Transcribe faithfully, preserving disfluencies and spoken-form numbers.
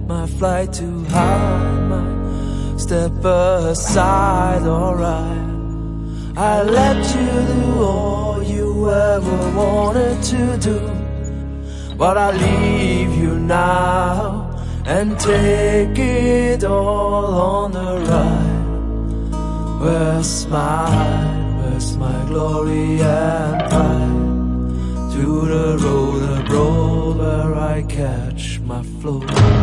my flight too high, might step aside, alright. I let you do all you ever wanted to do, but I leave you now and take it all on the ride. Where's my, where's my glory and pride? To the road abroad where I catch my flow.